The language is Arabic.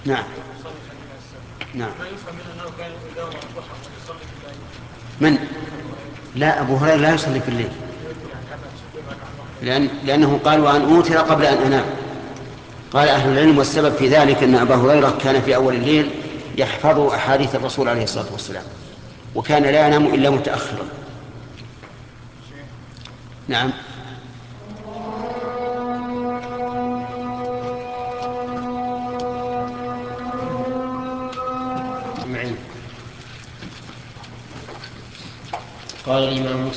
نعم. نعم. ما يفهم منه أنه كان يداوم على الضحى ويصلي في الليل. من؟ لا، أبو هريرة لا يصلي في الليل، لأنه قال وأن أوتر قبل أن أنام. قال أهل العلم والسبب في ذلك أن أبا هريرة كان في أول الليل يحفظ أحاديث الرسول عليه الصلاة والسلام، وكان لا ينام إلا متأخرا. نعم. قال الإمام